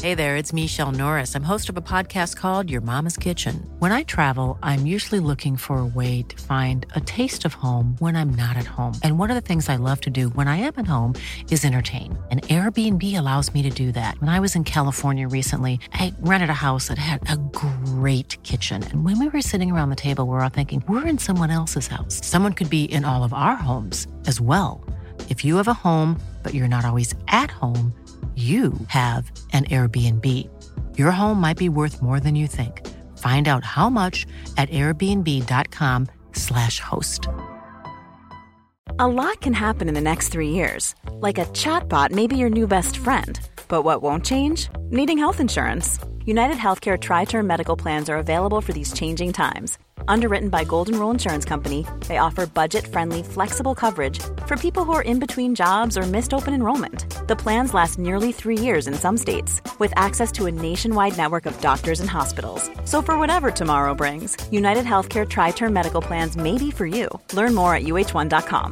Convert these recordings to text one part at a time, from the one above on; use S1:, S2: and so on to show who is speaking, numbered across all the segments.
S1: Hey there, it's Michelle Norris. I'm host of a podcast called Your Mama's Kitchen. When I travel, I'm usually looking for a way to find a taste of home when I'm not at home. And one of the things I love to do when I am at home is entertain. And Airbnb allows me to do that. When I was in California recently, I rented a house that had a great kitchen. And when we were sitting around the table, we were all thinking, we're in someone else's house. Someone could be in all of our homes as well. If you have a home, but you're not always at home, you have an Airbnb. Your home might be worth more than you think. Find out how much at airbnb.com/host.
S2: A lot can happen in the next 3 years. Like a chatbot may be your new best friend. But what won't change? Needing health insurance. United Healthcare Tri-Term Medical Plans are available for these changing times. Underwritten by Golden Rule Insurance Company, they offer budget-friendly, flexible coverage for people who are in between jobs or missed open enrollment. The plans last nearly 3 years in some states, with access to a nationwide network of doctors and hospitals. So for whatever tomorrow brings, United Healthcare Tri-Term Medical Plans may be for you. Learn more at uh1.com.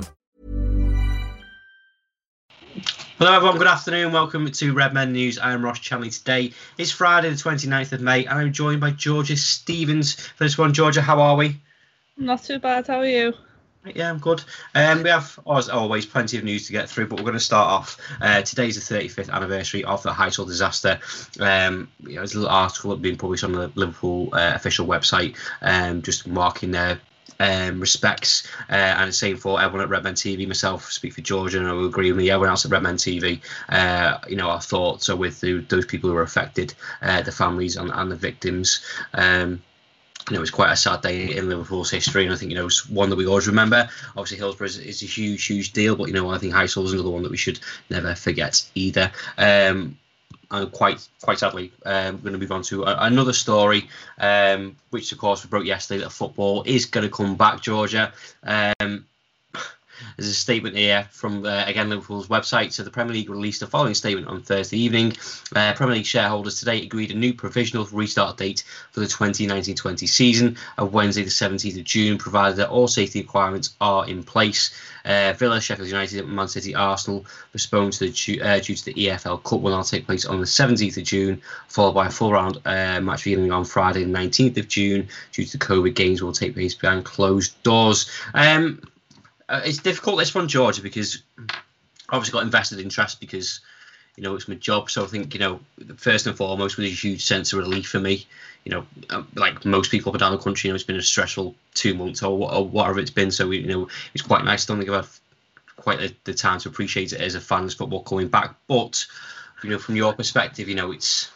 S3: Hello everyone, good afternoon, welcome to Redmen News. I am Ross Chanley. Today is Friday the 29th of May and I'm joined by Georgia Stevens for this one. Georgia, how are we?
S4: Not too bad, how are you?
S3: Yeah, I'm good. We have, as always, plenty of news to get through, but we're going to start off. Today's the 35th anniversary of the Heysel disaster. There's a little article being published on the Liverpool official website, just marking their respects and same for everyone at Redmen TV. Myself speak for Georgia and I will agree with me, everyone else at Redmen TV. Our thoughts are with those people who are affected, the families and the victims. It's quite a sad day in Liverpool's history, and I think it's one that we always remember. Obviously Hillsborough is a huge deal, but I think Heysel is another one that we should never forget either. And quite sadly, we're going to move on to another story, which of course we broke yesterday, that football is going to come back, Georgia. There's a statement here from, again, Liverpool's website. So the Premier League released the following statement on Thursday evening. Premier League shareholders today agreed a new provisional restart date for the 2019-20 season of Wednesday the 17th of June, provided that all safety requirements are in place. Villa, Sheffield United and Man City Arsenal postponed due to the EFL Cup will now take place on the 17th of June, followed by a full round match beginning on Friday the 19th of June. Due to COVID, games will take place behind closed doors. It's difficult, this one, Georgia, because obviously got invested interest because, it's my job. So I think, first and foremost was a huge sense of relief for me. Like most people up and down the country, it's been a stressful 2 months or whatever it's been. So, it's quite nice. I don't think I've had quite the time to appreciate it as a fan's football coming back. But, from your perspective, it's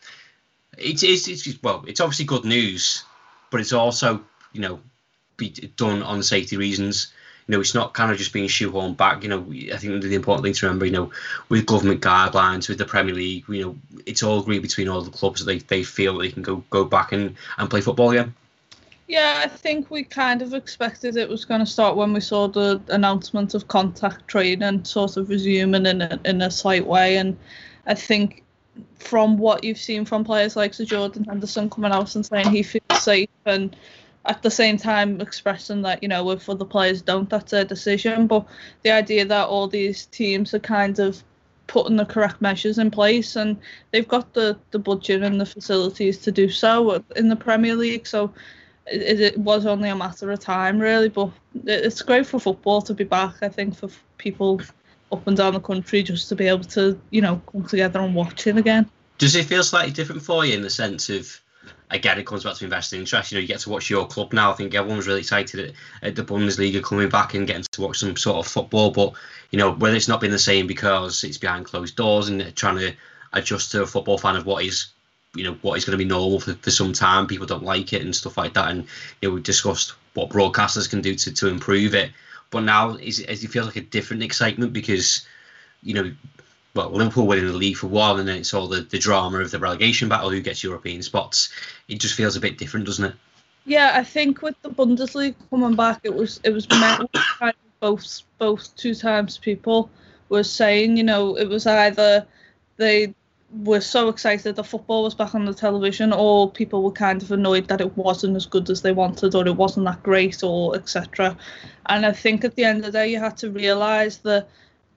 S3: obviously good news, but it's also, be done on safety reasons. It's not kind of just being shoehorned back. I think the important thing to remember, with government guidelines, with the Premier League, it's all agreed between all the clubs that they feel they can go back and play football again.
S4: Yeah, I think we kind of expected it was going to start when we saw the announcement of contact training sort of resuming in a slight way. And I think from what you've seen from players like Sir Jordan Henderson coming out and saying he feels safe, and at the same time expressing that, if other players don't, that's their decision. But the idea that all these teams are kind of putting the correct measures in place, and they've got the budget and the facilities to do so in the Premier League. So it was only a matter of time, really. But it's great for football to be back, I think, for people up and down the country, just to be able to, come together and watch it again.
S3: Does it feel slightly different for you in the sense of, again, it comes back to investing interest. You get to watch your club now. I think everyone was really excited at the Bundesliga coming back and getting to watch some sort of football. But, whether it's not been the same because it's behind closed doors and trying to adjust to a football fan of what is going to be normal for some time. People don't like it and stuff like that. And, we've discussed what broadcasters can do to improve it. But now it feels like a different excitement because, Liverpool winning the league for one, and then it's all the drama of the relegation battle, who gets European spots. It just feels a bit different, doesn't it?
S4: Yeah, I think with the Bundesliga coming back, it was met with both two times people were saying, it was either they were so excited the football was back on the television, or people were kind of annoyed that it wasn't as good as they wanted, or it wasn't that great, or etc. And I think at the end of the day, you had to realise that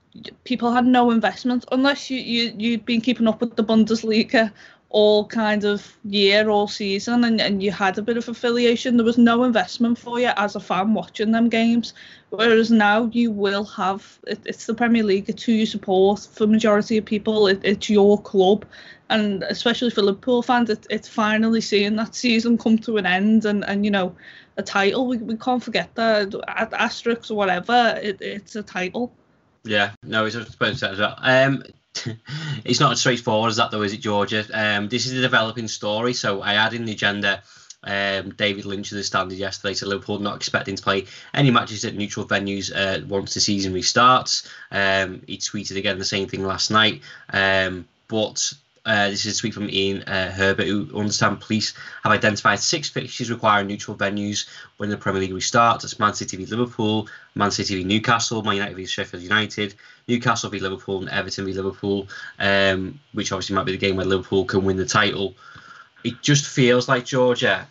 S4: people had no investment unless you'd been keeping up with the Bundesliga all kind of year, all season, and you had a bit of affiliation. There was no investment for you as a fan watching them games, whereas now you will have it's the Premier League, it's who you support. For the majority of people, it's your club, and especially for Liverpool fans, it's finally seeing that season come to an end, and you know, a title, we can't forget that, asterisks or whatever, it's a title.
S3: Yeah, no, it's supposed to as well. It's not as straightforward as that, though, is it, Georgia? This is a developing story. So I had in the agenda David Lynch of the Standard yesterday, so Liverpool not expecting to play any matches at neutral venues once the season restarts. He tweeted again the same thing last night. But this is a tweet from Ian Herbert, who understand police have identified 6 fixtures requiring neutral venues when the Premier League restarts. It's Man City v Liverpool, Man City v Newcastle, Man United v Sheffield United, Newcastle v Liverpool, and Everton v Liverpool, which obviously might be the game where Liverpool can win the title. It just feels like, Georgia,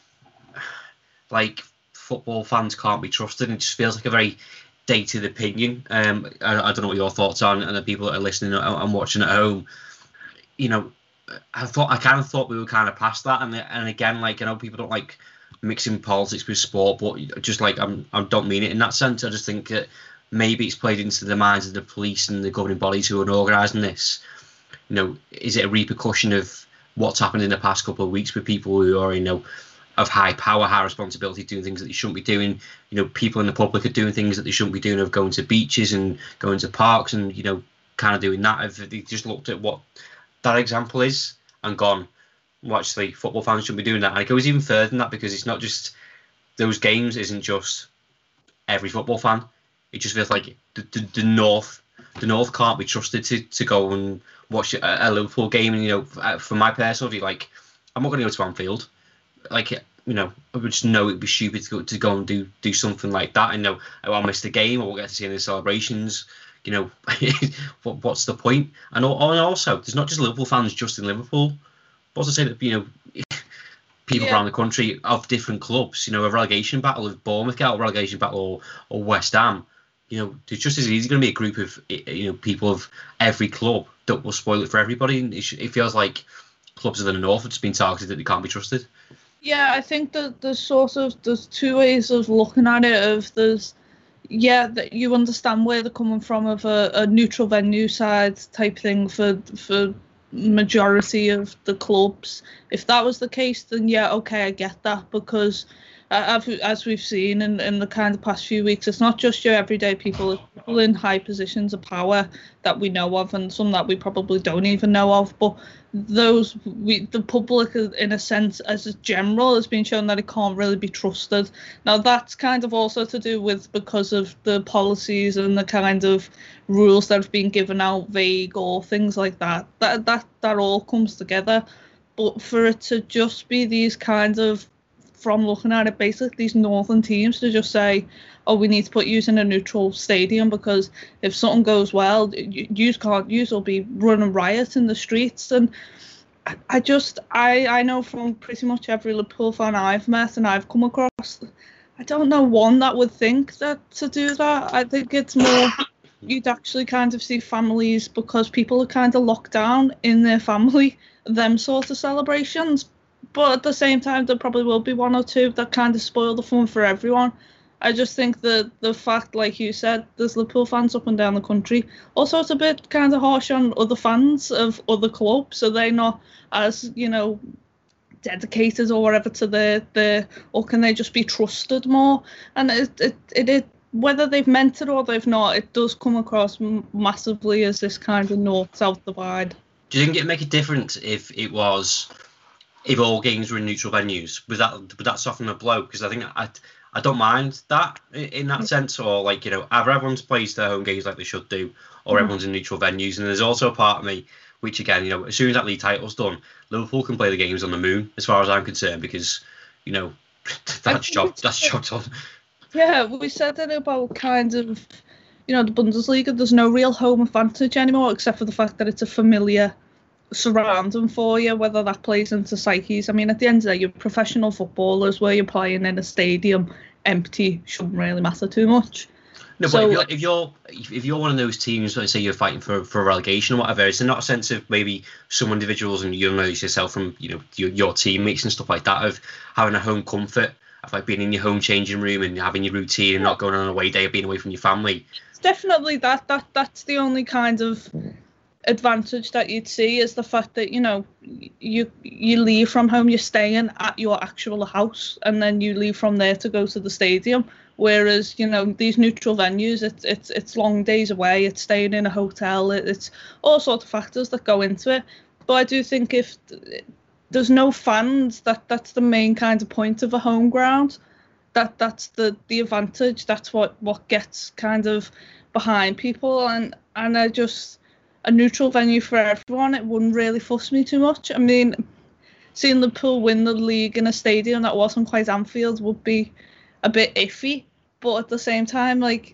S3: like football fans can't be trusted. It just feels like a very dated opinion. I don't know what your thoughts are, and the people that are listening and watching at home. You know, I kind of thought we were kind of past that, and again, like, I know people don't like mixing politics with sport, but just like I don't mean it in that sense. I just think that maybe it's played into the minds of the police and the governing bodies who are organising this. You know, is it a repercussion of what's happened in the past couple of weeks with people who are, you know, of high power, high responsibility, doing things that they shouldn't be doing? You know, people in the public are doing things that they shouldn't be doing, of going to beaches and going to parks and, you know, kind of doing that. If they just looked at what that example is and gone, well, actually, football fans shouldn't be doing that. And it goes even further than that, because it's not just those games, isn't just every football fan. It just feels like the North can't be trusted to go and watch a Liverpool game. And, you know, for my personal view, like, I'm not going to go to Anfield. Like, you know, I would just know it'd be stupid to go and do something like that. I know I'll miss the game, or we'll get to see any of the celebrations. You know, what's the point? And also, there's not just Liverpool fans just in Liverpool. But also say that, you know, people around the country of different clubs, you know, a relegation battle of Bournemouth, a relegation battle or West Ham, you know, there's just as easy going to be a group of, you know, people of every club that will spoil it for everybody. And it feels like clubs of the North have just been targeted, that they can't be trusted. Yeah,
S4: I think that there's 2 ways of looking at it. That you understand where they're coming from, of a neutral venue side type thing for majority of the clubs. If that was the case, then yeah, okay, I get that, because as we've seen in the kind of past few weeks, it's not just your everyday people, it's people in high positions of power that we know of, and some that we probably don't even know of. But the public, in a sense, as a general, has been shown that it can't really be trusted. Now, that's kind of also to do with, because of the policies and the kind of rules that have been given out, vague or things like that. That all comes together. But for it to just be these kinds of, from looking at it, basically these northern teams to just say, oh, we need to put you in a neutral stadium, because if something goes well, you will be running riot in the streets. And I know from pretty much every Liverpool fan I've met and I've come across, I don't know one that would think that to do that. I think it's more, you'd actually kind of see families, because people are kind of locked down in their family, them sort of celebrations. But at the same time, there probably will be 1 or 2 that kind of spoil the fun for everyone. I just think that the fact, like you said, there's Liverpool fans up and down the country. Also, it's a bit kind of harsh on other fans of other clubs. So they're not as, you know, dedicated or whatever to their, or can they just be trusted more? And it whether they've meant it or they've not, it does come across massively as this kind of north-south divide.
S3: Do you think it'd make a difference if all games were in neutral venues? Would that soften the blow? Because I think I don't mind that in that sense, or, like, you know, either everyone plays their home games like they should do, or everyone's in neutral venues. And there's also a part of me which, again, you know, as soon as that league title's done, Liverpool can play the games on the moon, as far as I'm concerned, because, you know, that's job done.
S4: Yeah, we said it about kind of, you know, the Bundesliga. There's no real home advantage anymore, except for the fact that it's a familiar surrounding for you, whether that plays into psyches. I mean, at the end of the day, you're professional footballers, where you're playing in a stadium empty shouldn't really matter too much.
S3: No, so, but if you're one of those teams, let's say you're fighting for relegation or whatever, is there not a sense of maybe some individuals, and you'll know yourself from your teammates and stuff like that, of having a home comfort, of like being in your home changing room and having your routine and not going on a away day or being away from your family?
S4: It's definitely that's the only kind of advantage that you'd see, is the fact that you leave from home, you're staying at your actual house, and then you leave from there to go to the stadium. Whereas these neutral venues, it's long days away, it's staying in a hotel, it's all sorts of factors that go into it. But I do think if there's no fans, that's the main kind of point of a home ground. That's the advantage. That's what gets kind of behind people, and I just, a neutral venue for everyone, it wouldn't really fuss me too much. I mean, seeing Liverpool win the league in a stadium that wasn't quite Anfield would be a bit iffy, but at the same time, like...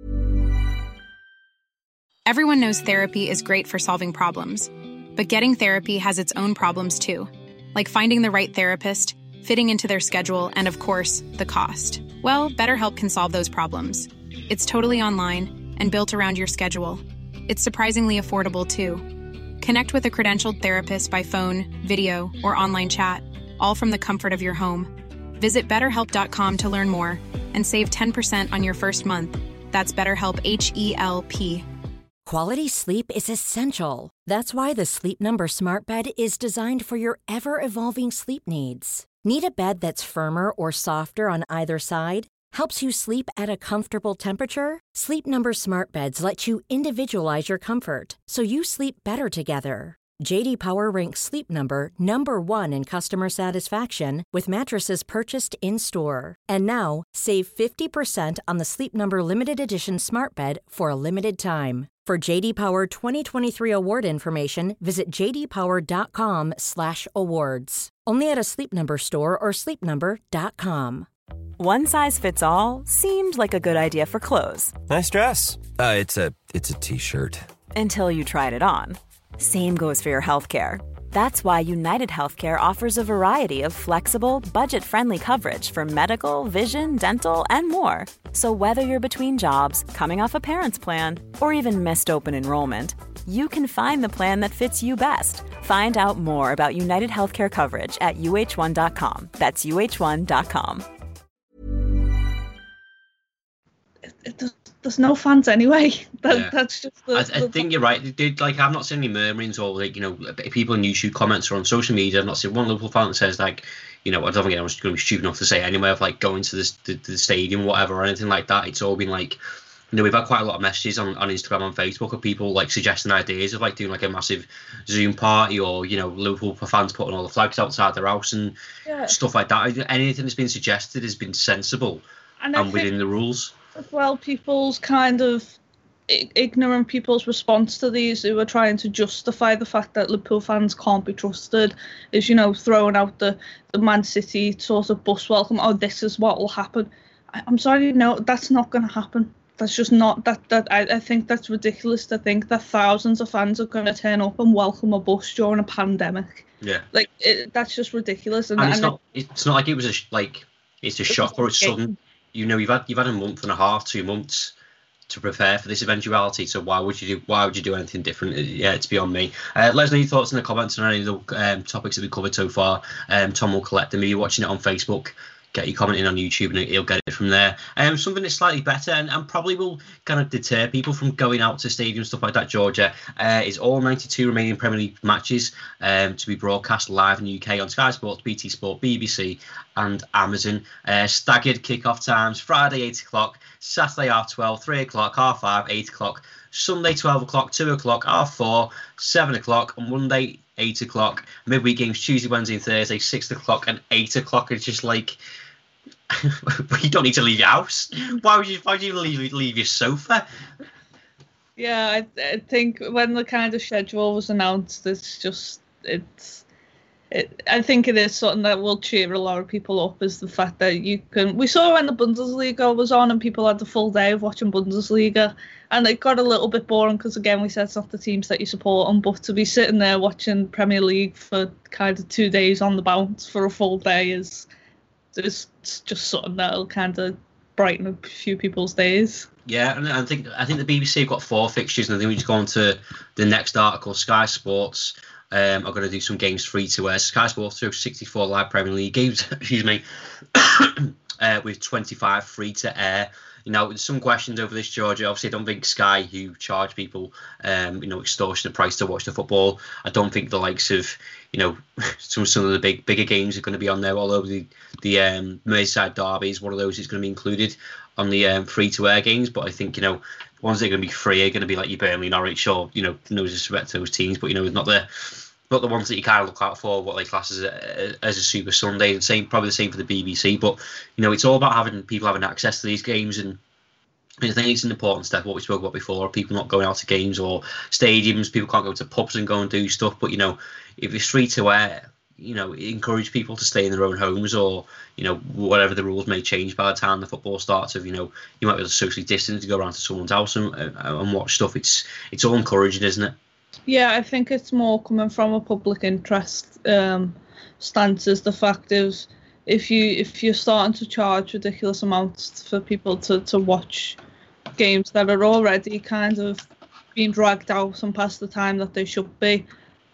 S5: Everyone knows therapy is great for solving problems, but getting therapy has its own problems too, like finding the right therapist, fitting into their schedule, and of course, the cost. Well, BetterHelp can solve those problems. It's totally online and built around your schedule. It's surprisingly affordable too. Connect with a credentialed therapist by phone, video, or online chat, all from the comfort of your home. Visit BetterHelp.com to learn more and save 10% on your first month. That's BetterHelp, H-E-L-P.
S6: Quality sleep is essential. That's why the Sleep Number Smart Bed is designed for your ever-evolving sleep needs. Need a bed that's firmer or softer on either side? Helps you sleep at a comfortable temperature? Sleep Number Smart Beds let you individualize your comfort, so you sleep better together. J.D. Power ranks Sleep Number number 1 in customer satisfaction with mattresses purchased in-store. And now, save 50% on the Sleep Number Limited Edition Smart Bed for a limited time. For J.D. Power 2023 award information, visit jdpower.com/awards. Only at a Sleep Number store or sleepnumber.com.
S2: One size fits all seemed like a good idea for clothes.
S7: Nice dress. It's a t-shirt.
S2: Until you tried it on. Same goes for your healthcare. That's why United Healthcare offers a variety of flexible, budget-friendly coverage for medical, vision, dental, and more. So whether you're between jobs, coming off a parent's plan, or even missed open enrollment, you can find the plan that fits you best. Find out more about United Healthcare coverage at uh1.com. That's uh1.com.
S4: There's no fans anyway. That's just
S3: I think you're right, dude. Like, I've not seen any murmurings or people in YouTube comments or on social media. I've not seen one Liverpool fan that says I don't think anyone's going to be stupid enough to say anyway of like going to the stadium or whatever or anything like that. It's all been like, we've had quite a lot of messages on Instagram and Facebook of people like suggesting ideas of like doing like a massive Zoom party or Liverpool fans putting all the flags outside their house and stuff like that. Anything that's been suggested has been sensible and within the rules.
S4: Well, people's kind of ignorant people's response to these, who are trying to justify the fact that Liverpool fans can't be trusted, is throwing out the Man City sort of bus welcome. Oh, this is what will happen. I'm sorry, no, that's not going to happen. That's just not that. I think that's ridiculous to think that thousands of fans are going to turn up and welcome a bus during a pandemic.
S3: Yeah,
S4: like that's just ridiculous.
S3: And it's not like it was it's a shock or a sudden. You've had a month and a half, 2 months to prepare for this eventuality. So why would you do anything different? Yeah, it's beyond me. Let us know your thoughts in the comments on any of the topics that we covered so far. Tom will collect them. If you're watching it on Facebook, get your comment in on YouTube and he'll get it from there. Something that's slightly better and probably will kind of deter people from going out to stadiums, stuff like that, Georgia, is all 92 remaining Premier League matches to be broadcast live in the UK on Sky Sports, BT Sport, BBC and Amazon. Staggered kick-off times: Friday 8 o'clock, Saturday 12:30, 3 o'clock, 5:30, 8 o'clock, Sunday 12 o'clock, 2 o'clock, 4:30, 7 o'clock, and Monday 8 o'clock. Midweek games Tuesday, Wednesday and Thursday, 6 o'clock and 8 o'clock. It's just like, you don't need to leave your house. Why would you even leave your sofa?
S4: Yeah, I think when the kind of schedule was announced, I think it is something that will cheer a lot of people up, is the fact that we saw when the Bundesliga was on and people had the full day of watching Bundesliga, and it got a little bit boring because, again, we said it's not the teams that you support them, but to be sitting there watching Premier League for kind of 2 days on the bounce for a full day is just something that'll kind of brighten a few people's days.
S3: Yeah, and I think the BBC have got 4 fixtures, and I think we just go on to the next article. Sky Sports are going to do some games free to air. Sky Sports through 64 live Premier League games, excuse me, with 25 free to air. There's some questions over this, Georgia. Obviously, I don't think Sky, who charge people, extortionate price to watch the football. I don't think the likes of, some of the bigger games are going to be on there. Although the Merseyside Derby is one of those that's going to be included on the free-to-air games. But I think, ones that are going to be free are going to be like your Burnley, Norwich, or, no disrespect to those teams, but, not the ones that you kind of look out for, what they class as a Super Sunday, and probably the same for the BBC. But it's all about having people having access to these games, and I think it's an important step. What we spoke about before, people not going out to games or stadiums, people can't go to pubs and go and do stuff. But if it's free to air, encourage people to stay in their own homes, or whatever the rules may change by the time the football starts. Of you might be able to socially distance to go around to someone's house and watch stuff. It's all encouraging, isn't it?
S4: Yeah, I think it's more coming from a public interest stance. Is the fact is, if you're starting to charge ridiculous amounts for people to watch games that are already kind of being dragged out and past the time that they should be,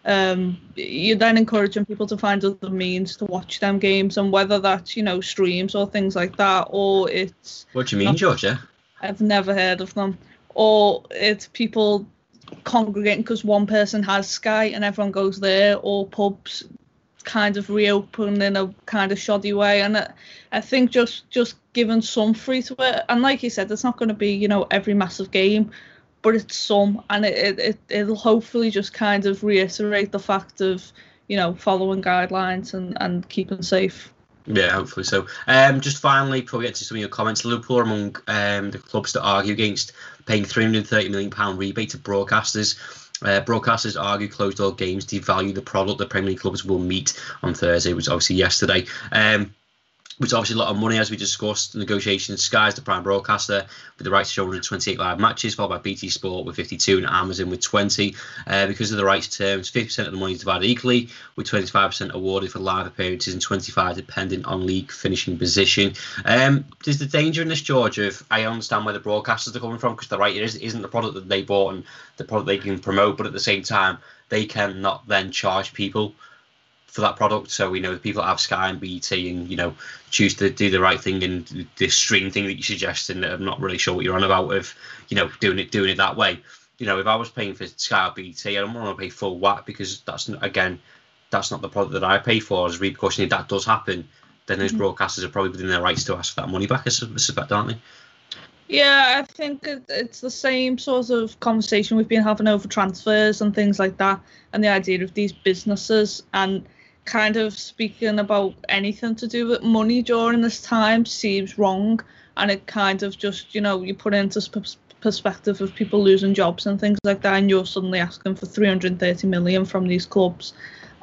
S4: you're then encouraging people to find other means to watch them games, and whether that's streams or things like that, or it's...
S3: What do you mean, Georgia?
S4: I've never heard of them. Or it's people congregating because one person has Sky and everyone goes there, or pubs kind of reopen in a kind of shoddy way. And I think just giving some free to it, and like you said, it's not going to be every massive game, but it's some, and it'll hopefully just kind of reiterate the fact of following guidelines and keeping safe.
S3: Yeah, hopefully so. Just finally, before we get to some of your comments, Liverpool are among the clubs that argue against paying £330 million rebate to broadcasters. Broadcasters argue closed-door games devalue the product the Premier League clubs will meet on Thursday, which was obviously yesterday. Which is obviously a lot of money, as we discussed. Negotiations, Sky's the prime broadcaster with the rights to show 128 live matches, followed by BT Sport with 52 and Amazon with 20. Because of the rights terms, 50% of the money is divided equally, with 25% awarded for live appearances and 25% depending on league finishing position. There's the danger in this, George, of I understand where the broadcasters are coming from, because the right isn't the product that they bought and the product they can promote, but at the same time, they cannot then charge people for that product. So the people that have Sky and BT and choose to do the right thing, and this stream thing that you're suggesting, that I'm not really sure what you're on about, of doing it that way. If I was paying for Sky or BT, I don't want to pay full whack, because that's not the product that I pay for. As a repercussion, if that does happen, then those broadcasters are probably within their rights to ask for that money back, I suspect, aren't they?
S4: Yeah, I think it's the same sort of conversation we've been having over transfers and things like that, and the idea of these businesses and kind of speaking about anything to do with money during this time seems wrong. And it kind of just, you put into perspective of people losing jobs and things like that, and you're suddenly asking for 330 million from these clubs.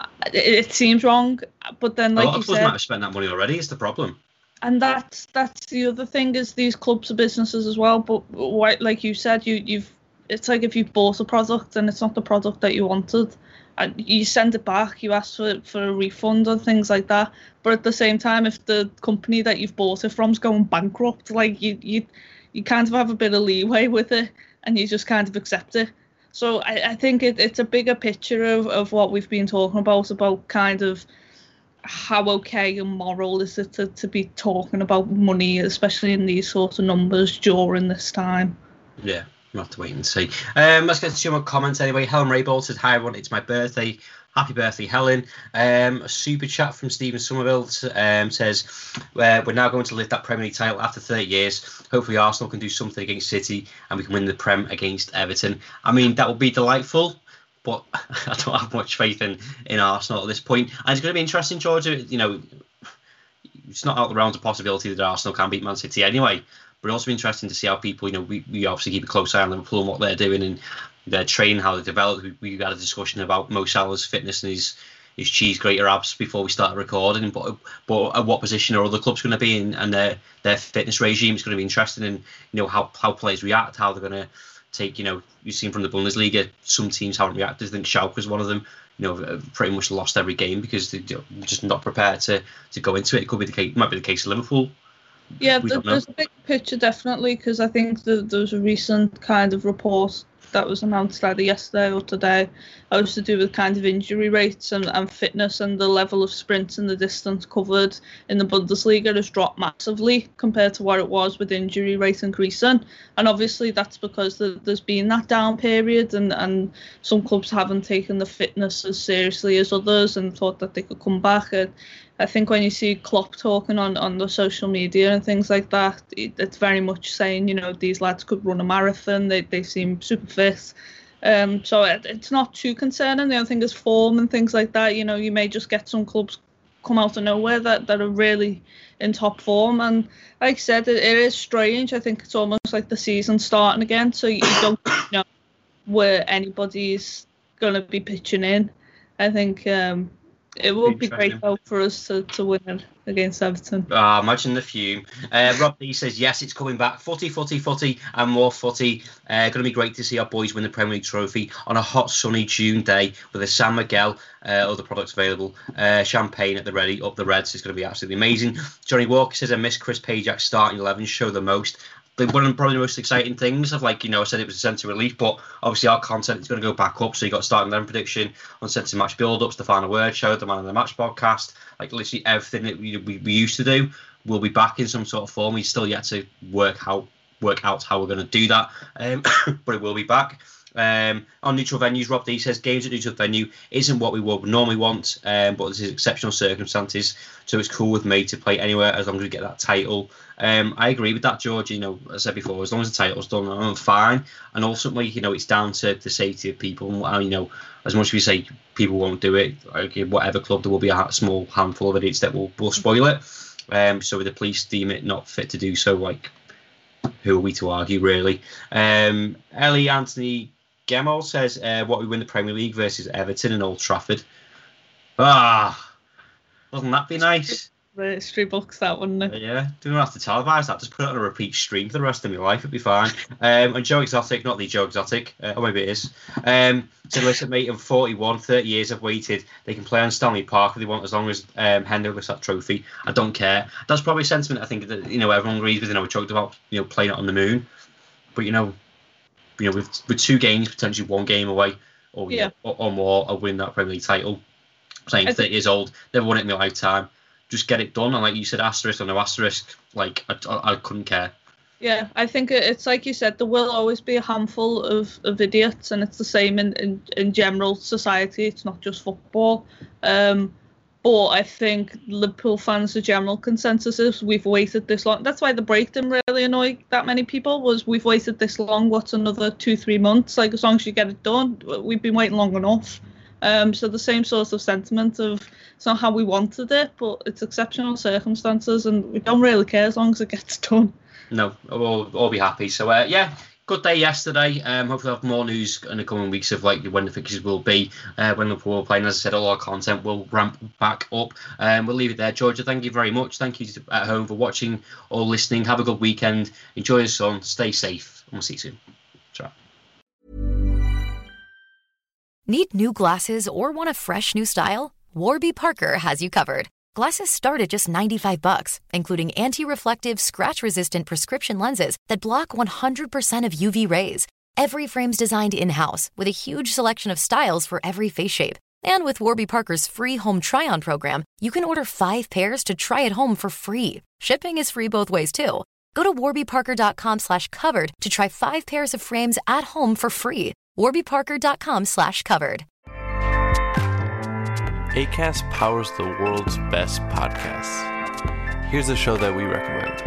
S4: It seems wrong. But then, like you said, a lot of clubs might have
S3: spent that money already, is the problem.
S4: And that's the other thing, is these clubs are businesses as well. But like you said, it's like if you've bought a product and it's not the product that you wanted, and you send it back, you ask for a refund and things like that. But at the same time, if the company that you've bought it from's going bankrupt, like you kind of have a bit of leeway with it, and you just kind of accept it. So I think it's a bigger picture of what we've been talking about kind of how okay and moral is it to be talking about money, especially in these sort of numbers during this time.
S3: Yeah. We'll have to wait and see. Let's get to some more comments anyway. Helen Raybold says, "Hi everyone, it's my birthday. Happy birthday, Helen." A super chat from Stephen Somerville says, "We're now going to lift that Premier League title after 30 years. Hopefully Arsenal can do something against City and we can win the Prem against Everton." I mean, that would be delightful, but I don't have much faith in Arsenal at this point. And it's going to be interesting, Georgia. It's not out of the realms of possibility that Arsenal can beat Man City anyway. But it'll also be interesting to see how people, we obviously keep a close eye on Liverpool and what they're doing and their training, how they develop. We had a discussion about Mo Salah's fitness and his cheese grater abs before we started recording. But at what position are other clubs going to be in, and their fitness regime is going to be interesting, and how players react, how they're going to take. You've seen from the Bundesliga, some teams haven't reacted. I think Schalke was one of them. Pretty much lost every game because they're just not prepared to go into it. It could be the case, might be the case of Liverpool.
S4: Yeah, there's a big picture definitely, because I think there was a recent kind of report that was announced either yesterday or today. It was to do with kind of injury rates and fitness, and the level of sprints and the distance covered in the Bundesliga has dropped massively compared to what it was with injury rate increasing. And obviously that's because there's been that down period, and some clubs haven't taken the fitness as seriously as others and thought that they could come back. And I think when you see Klopp talking on the social media and things like that, it's very much saying, these lads could run a marathon. They seem super fit. So it's not too concerning. The other thing is form and things like that. You may just get some clubs come out of nowhere that are really in top form. And like I said, it is strange. I think it's almost like the season starting again. So you don't know where anybody's going to be pitching in. I think... it would be great though for us to win it against Everton.
S3: Imagine the fume. Rob D says, yes, it's coming back. Footy, and more footy. Going to be great to see our boys win the Premier League trophy on a hot, sunny June day with a San Miguel, other products available, champagne at the ready, up the Reds. It's going to be absolutely amazing. Johnny Walker says, I miss Chris Pajak's starting 11, show the most. One of probably the most exciting things of, I said it was a centre relief, but obviously our content is going to go back up. So you got starting 11 prediction, uncensored match build-ups, the final word show, the Man of the Match podcast, literally everything that we used to do will be back in some sort of form. We still yet to work out how we're going to do that, but it will be back. On neutral venues, Rob D says games at neutral venue isn't what we would normally want, but this is exceptional circumstances, so it's cool with me to play anywhere as long as we get that title. I agree with that, George. As I said before, as long as the title's done, I'm fine. And ultimately, it's down to the safety of people. As much as we say people won't do it, whatever club, there will be a small handful of idiots that will spoil it. So the police deem it not fit to do so, who are we to argue, really? Ellie Anthony Gemol says, what we win the Premier League versus Everton and Old Trafford. Wouldn't that be nice?
S4: The history books, that, wouldn't it?
S3: Yeah, don't have to televise that. Just put it on a repeat stream for the rest of my life. It'd be fine. And Joe Exotic, not the Joe Exotic, or maybe it is, said, listen, mate, I'm 41, 30 years I've waited. They can play on Stanley Park if they want, as long as Hendo gets that trophy. I don't care. That's probably a sentiment I think that everyone agrees with. We talked about playing it on the moon, but with 2 games, potentially 1 game away, or more, I'll win that Premier League title. I'm saying 30 years old, never won it in my lifetime. Just get it done, and like you said, asterisk or no asterisk, I couldn't care.
S4: Yeah, I think it's like you said, there will always be a handful of idiots, and it's the same in general society. It's not just football. But I think Liverpool fans, the general consensus is we've waited this long. That's why the break didn't really annoy that many people, was we've waited this long. What's another 2-3 months? As long as you get it done, we've been waiting long enough. So the same sort of sentiment of it's not how we wanted it, but it's exceptional circumstances, and we don't really care as long as it gets done.
S3: No, we'll all be happy. So good day yesterday. Hopefully we'll have more news in the coming weeks of when the fixtures will be, when Liverpool will play. And as I said, all our content will ramp back up. We'll leave it there. Georgia, thank you very much. Thank you at home for watching or listening. Have a good weekend. Enjoy the sun. Stay safe. And we'll see you soon. Ciao.
S8: Need new glasses or want a fresh new style? Warby Parker has you covered. Glasses start at just $95, including anti-reflective, scratch-resistant prescription lenses that block 100% of UV rays. Every frame's designed in-house with a huge selection of styles for every face shape. And with Warby Parker's free home try-on program, you can order 5 pairs to try at home for free. Shipping is free both ways, too. Go to warbyparker.com/covered to try 5 pairs of frames at home for free. warbyparker.com/covered.
S9: Acast powers the world's best podcasts. Here's a show that we recommend.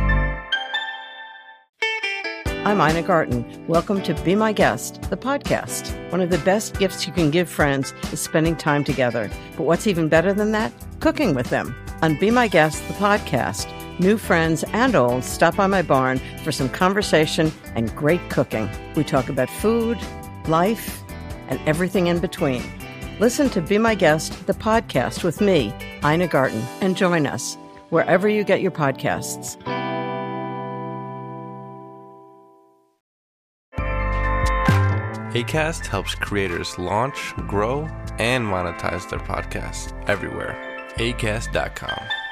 S10: I'm Ina Garten. Welcome to Be My Guest, the podcast. One of the best gifts you can give friends is spending time together. But what's even better than that? Cooking with them. On Be My Guest, the podcast, new friends and old stop by my barn for some conversation and great cooking. We talk about food, life, and everything in between. Listen to Be My Guest, the podcast with me, Ina Garten, and join us wherever you get your podcasts.
S9: Acast helps creators launch, grow, and monetize their podcasts everywhere. Acast.com.